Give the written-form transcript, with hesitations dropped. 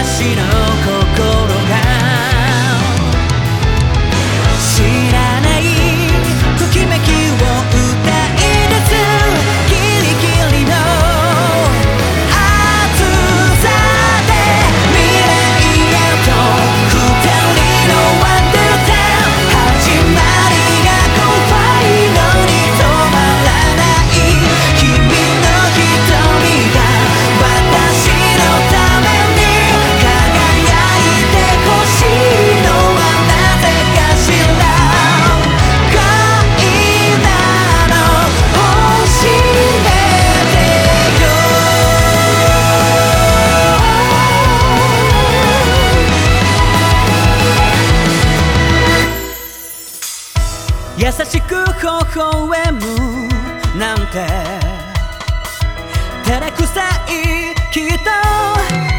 私の心が知らないときめきを歌い出すギリギリの暑さで未来へと二人のワンダータウン始まりが怖いのに止まらない君の瞳が私のために輝いてほしいのはなぜかしら恋なの教えてよ優しく微笑むなんて照れくさいきっと